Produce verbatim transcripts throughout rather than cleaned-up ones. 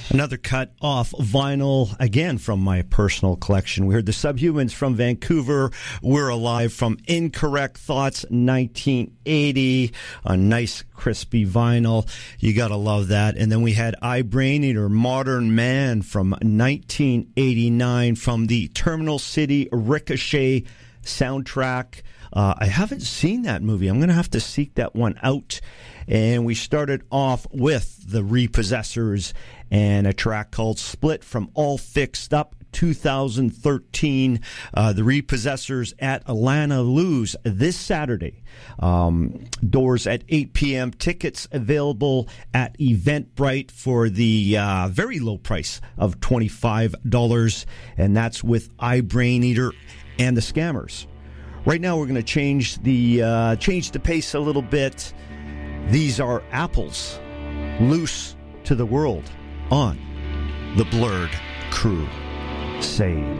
Another cut off vinyl, again from my personal collection. We heard the Subhumans from Vancouver. We're Alive from Incorrect Thoughts, nineteen eighty. A nice, crispy vinyl. You gotta love that. And then we had I, Brain Eater, Modern Man from nineteen eighty-nine from the Terminal City Ricochet soundtrack. Uh, I haven't seen that movie. I'm going to have to seek that one out. And we started off with the Repossessors and a track called Split from All Fixed Up, two thousand thirteen. Uh, the Repossessors at Alana Lou's this Saturday. Um, doors at eight p.m. Tickets available at Eventbrite for the uh, very low price of twenty-five dollars. And that's with I, Brain Eater and the Scammers. Right now, we're going to change the uh, change the pace a little bit. These are Apples, Loose to the World on the Blurred Crusade.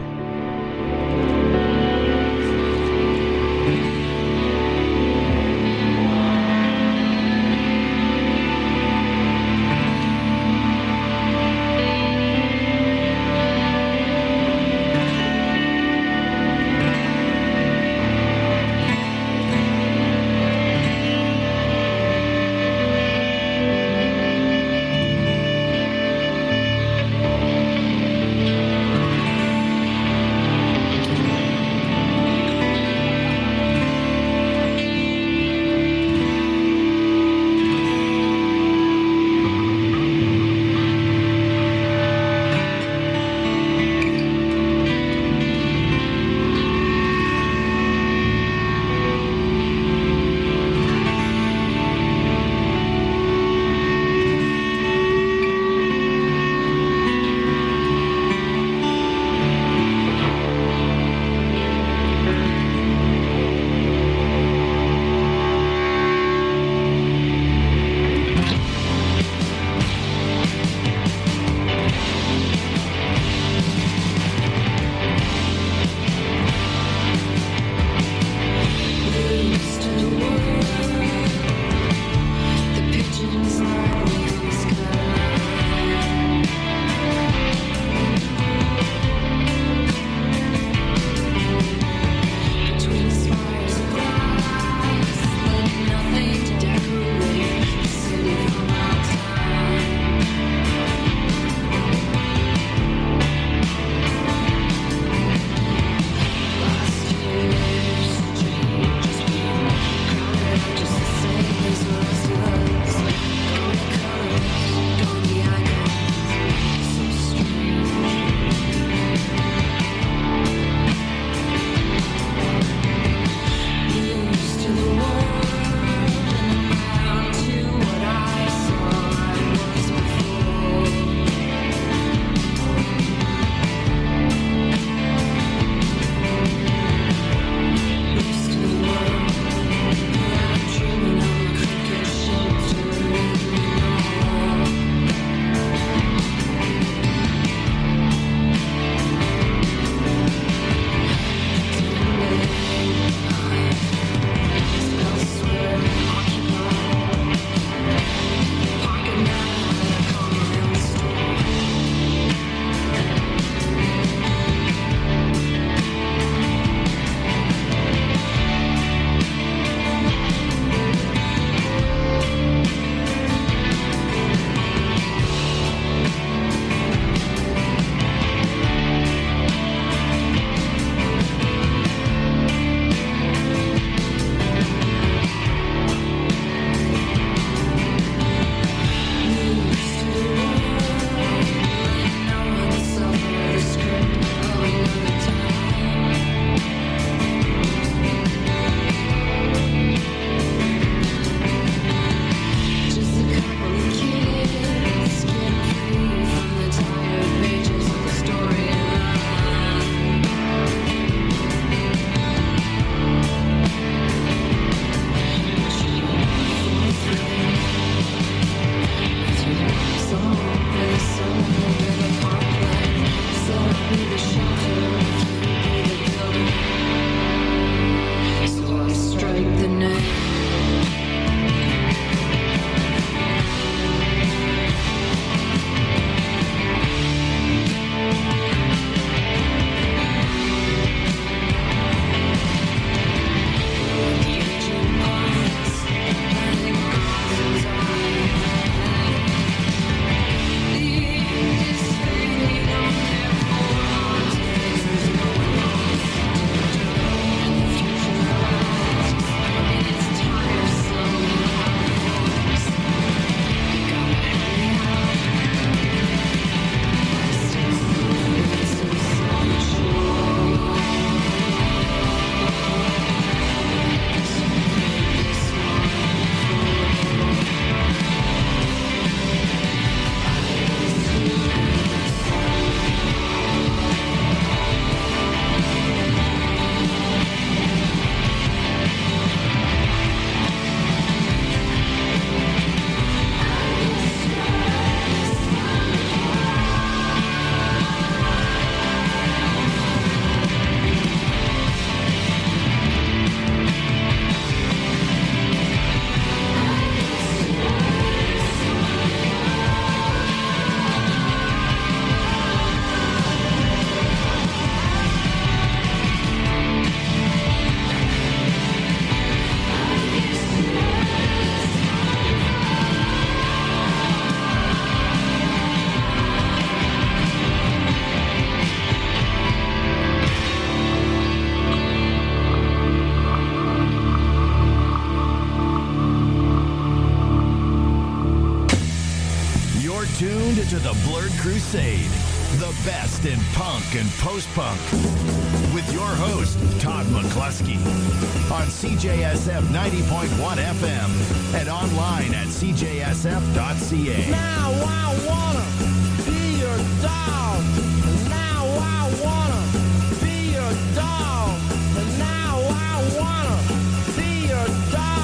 You're tuned to the Blurred Crusade, the best in punk and post-punk, with your host, Todd McCluskey, on C J S F ninety point one F M and online at c j s f dot c a. Now I wanna be your dog. Now I wanna be your dog. Now I wanna be your dog.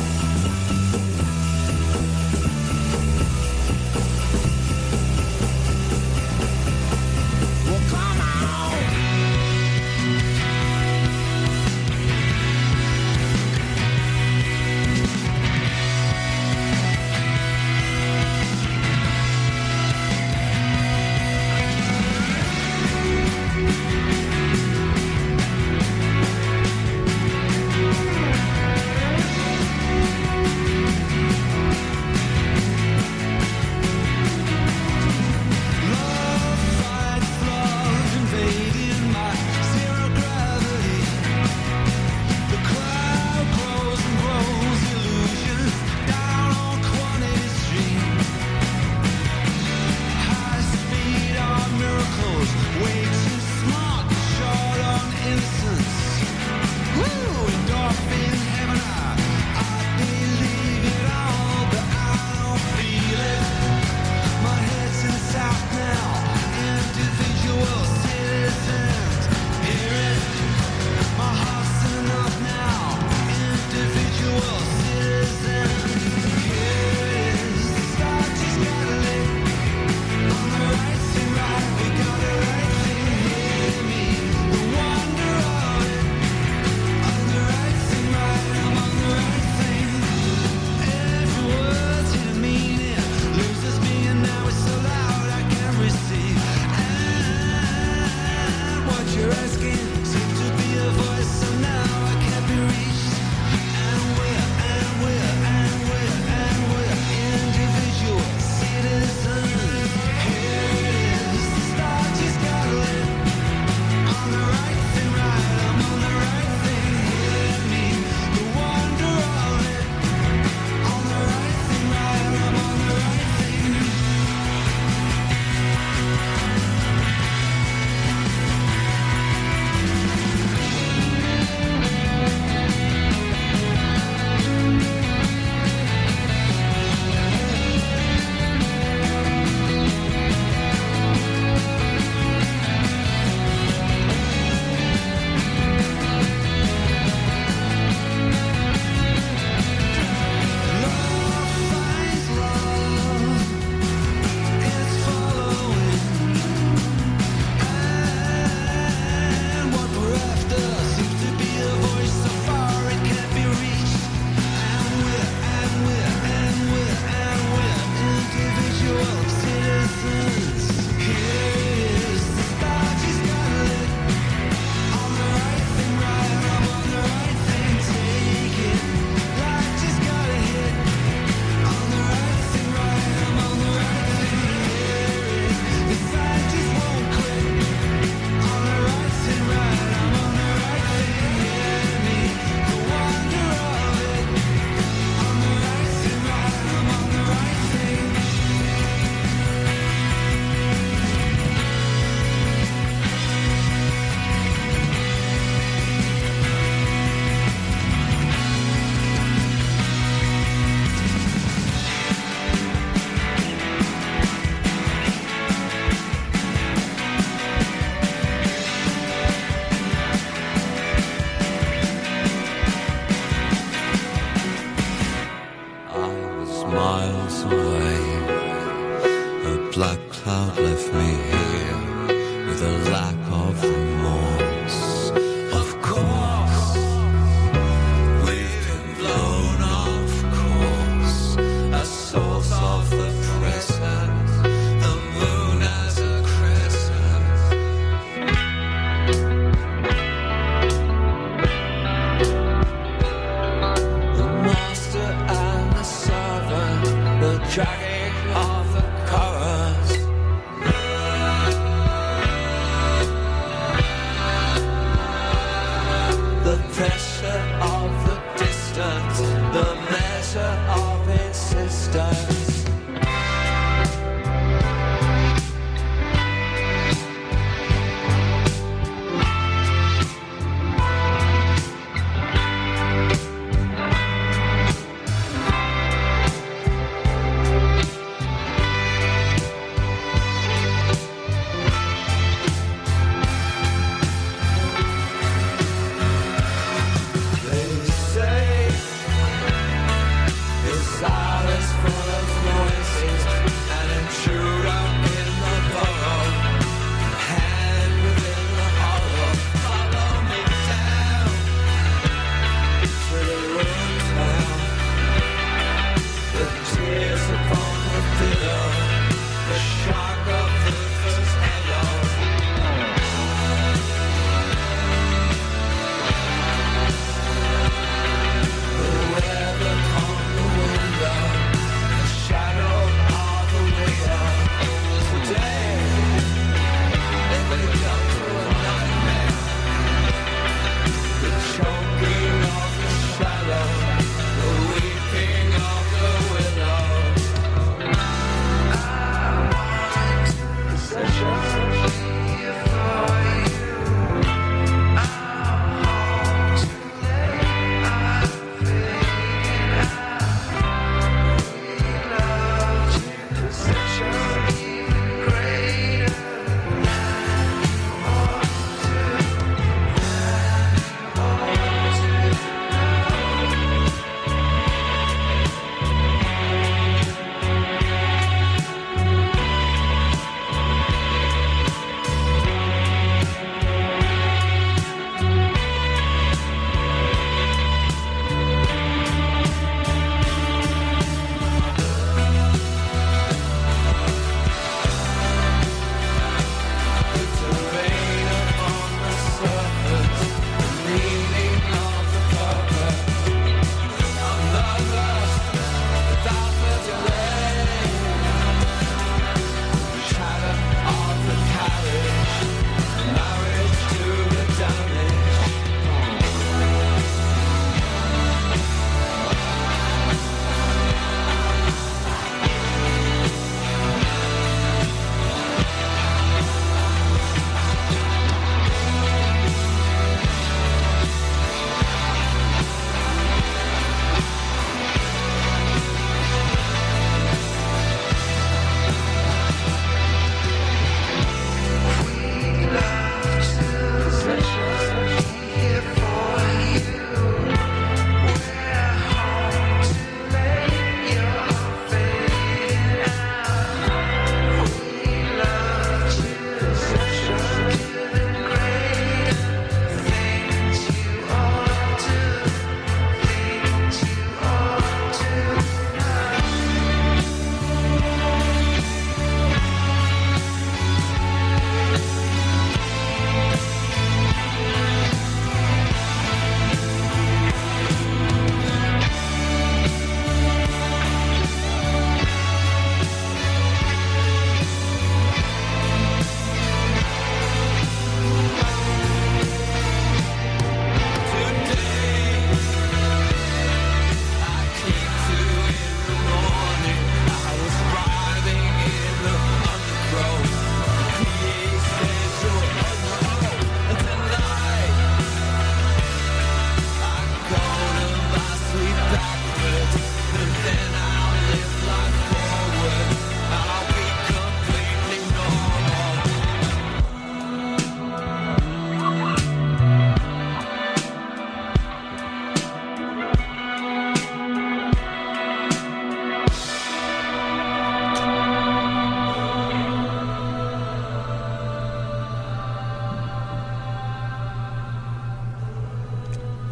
Well, come on.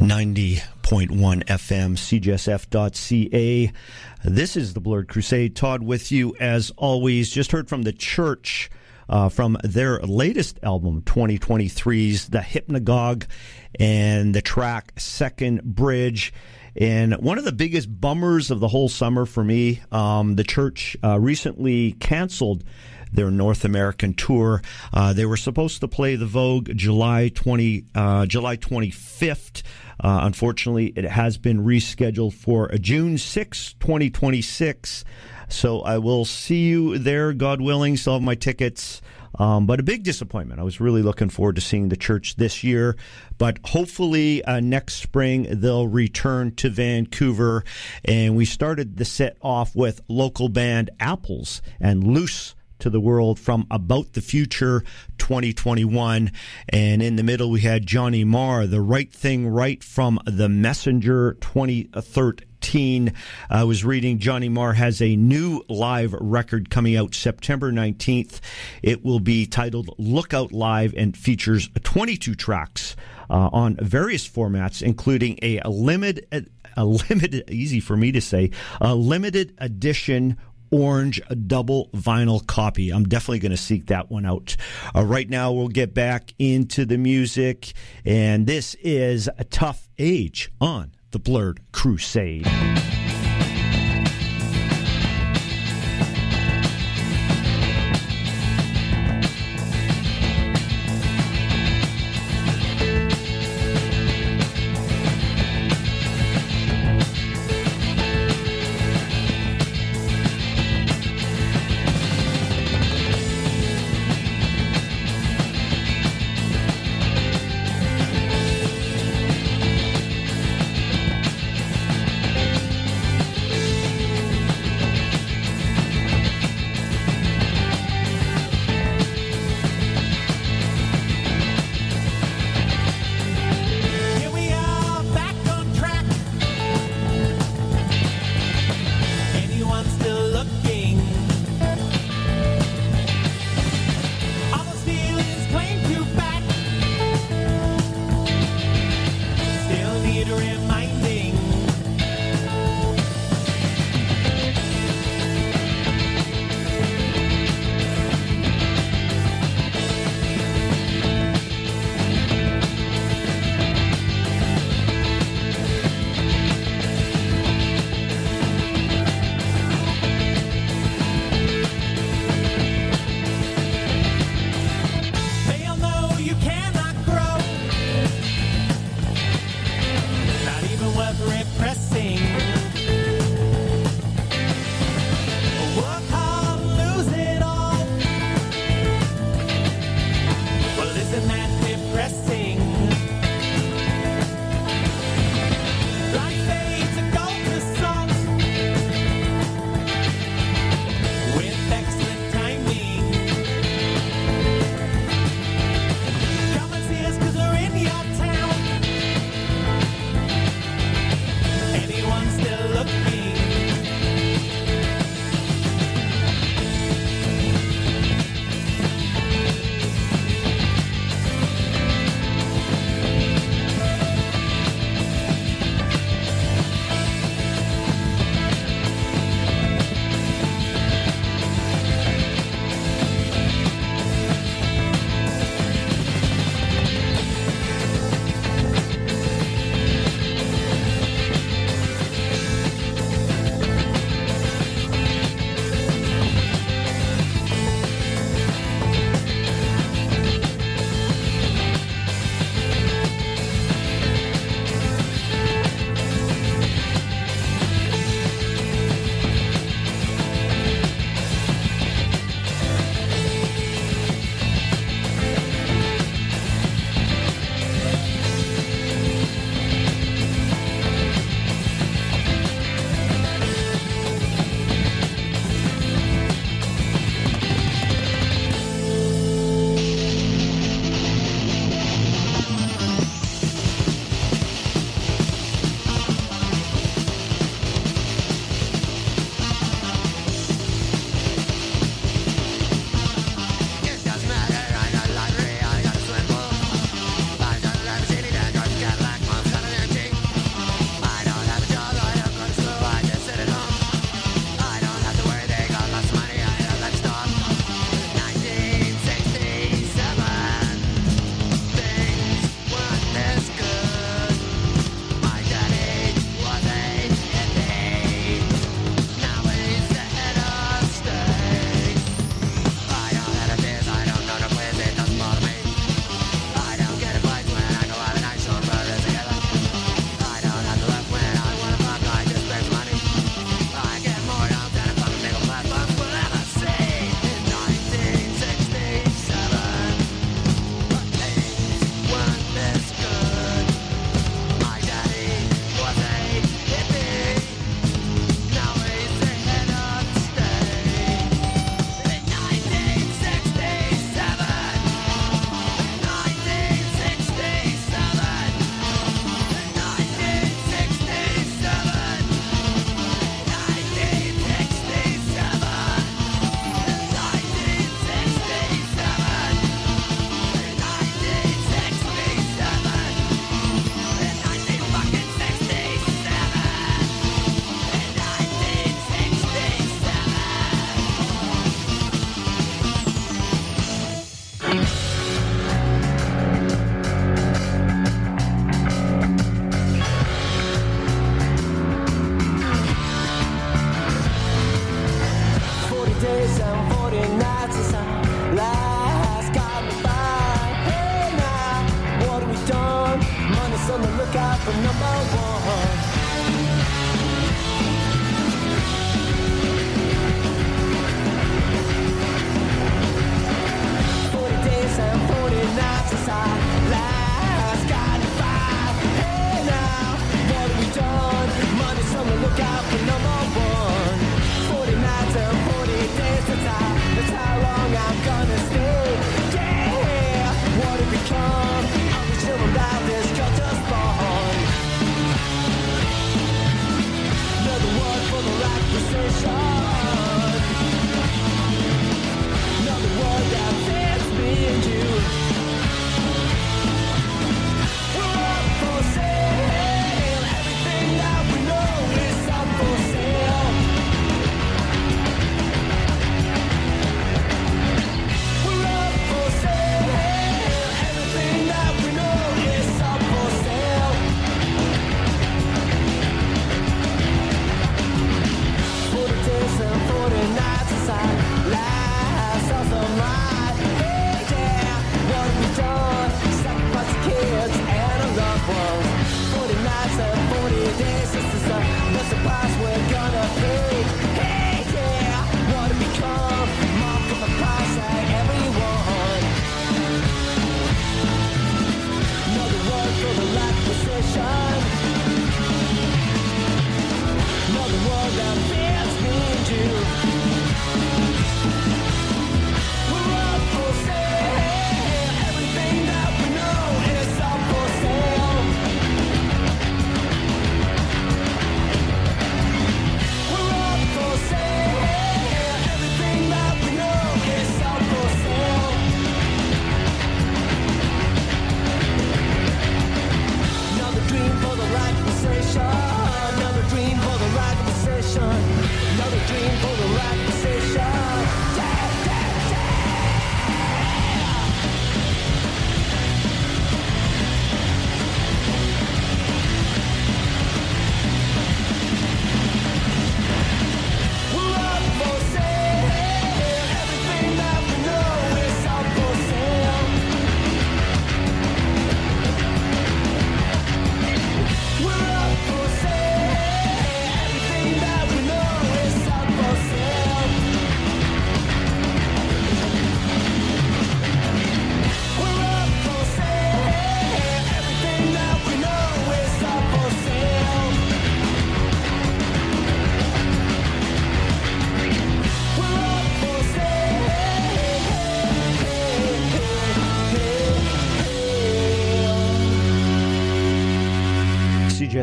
ninety point one F M, C J S F dot C A. This is the Blurred Crusade. Todd with you as always. Just heard from the Church uh, from their latest album, twenty twenty-three's The Hypnagogue, and the track Second Bridge. And one of the biggest bummers of the whole summer for me, um, the Church uh, recently canceled their North American tour. Uh, they were supposed to play the Vogue July twenty, uh, July twenty-fifth. Uh, unfortunately, it has been rescheduled for June sixth, twenty twenty-six. So I will see you there, God willing. Still have my tickets. Um, but a big disappointment. I was really looking forward to seeing the Church this year. But hopefully uh, next spring they'll return to Vancouver. And we started the set off with local band Apples and Loose to the World from About the Future twenty twenty-one. And in the middle we had Johnny Marr, The Right Thing Right from The Messenger twenty thirteen. I was reading Johnny Marr has a new live record coming out September nineteenth. It will be titled Lookout Live and features twenty-two tracks uh, on various formats, including a limited, a limited, easy for me to say, a limited edition orange double vinyl copy. I'm definitely going to seek that one out. Uh, right now, we'll get back into the music, and this is A Tough Age on the Blurred Crusade.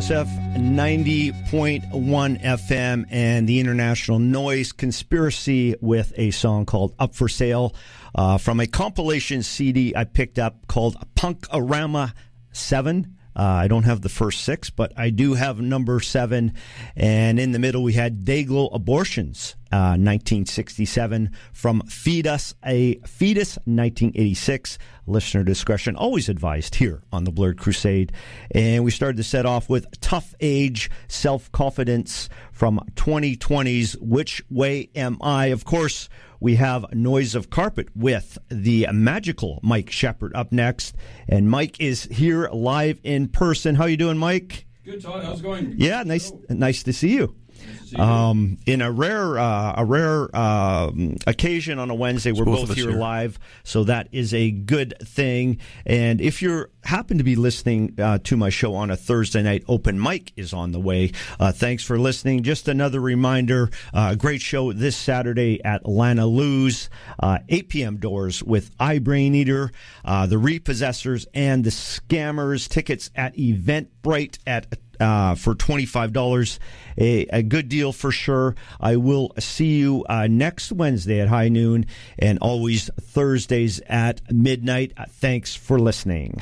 S F ninety point one F M and the International Noise Conspiracy with a song called Up for Sale uh, from a compilation C D I picked up called Punk-A-Rama seven. Uh, I don't have the first six, but I do have number seven. And in the middle, we had Dayglow Abortions, uh, nineteen sixty-seven, from Fetus, a Fetus, nineteen eighty-six. Listener discretion always advised here on the Blurred Crusade. And we started the set off with Tough Age, Self-Confidence from twenty twenty's Which Way Am I? Of course, we have Noise of Carpet with the magical Mike Shepard up next. And Mike is here live in person. How you doing, Mike? Good, Todd. How's it going? Yeah, nice nice to see you. Nice to see you. Um, in a rare uh, a rare uh, occasion on a Wednesday, we're both, both here, here live, so that is a good thing. And if you happen to be listening uh, to my show on a Thursday night, Open Mic is on the way. Uh, thanks for listening. Just another reminder, a uh, great show this Saturday at Lana Lou's, uh, eight p.m. doors with iBrain Eater, uh, the Repossessors, and the Scammers. Tickets at Eventbrite at Uh, for twenty-five dollars, a, a good deal for sure. I will see you uh, next Wednesday at high noon and always Thursdays at midnight. Uh, thanks for listening.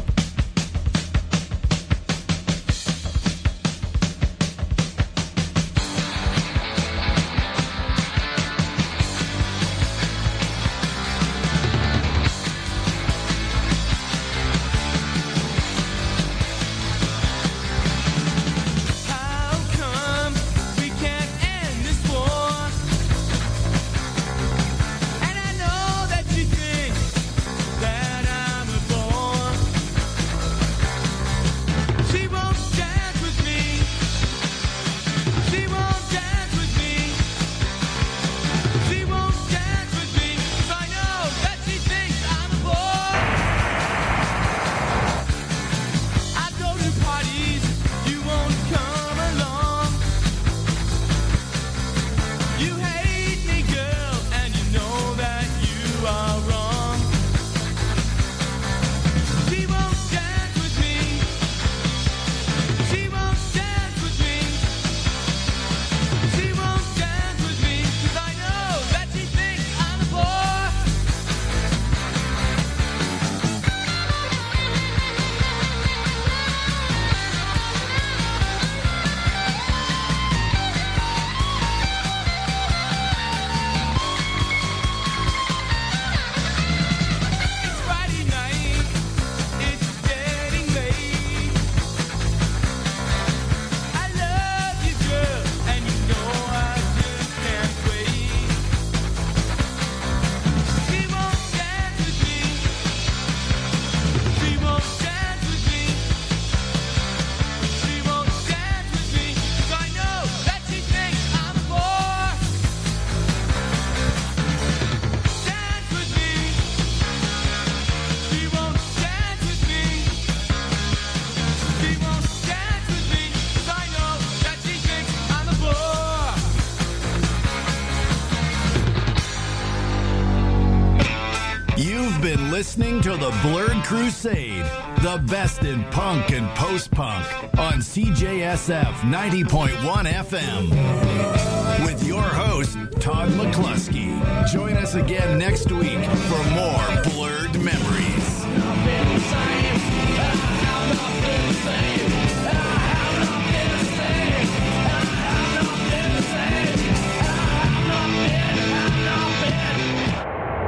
Listening to the Blurred Crusade, the best in punk and post-punk on C J S F ninety point one F M. With your host, Todd McCluskey. Join us again next week for more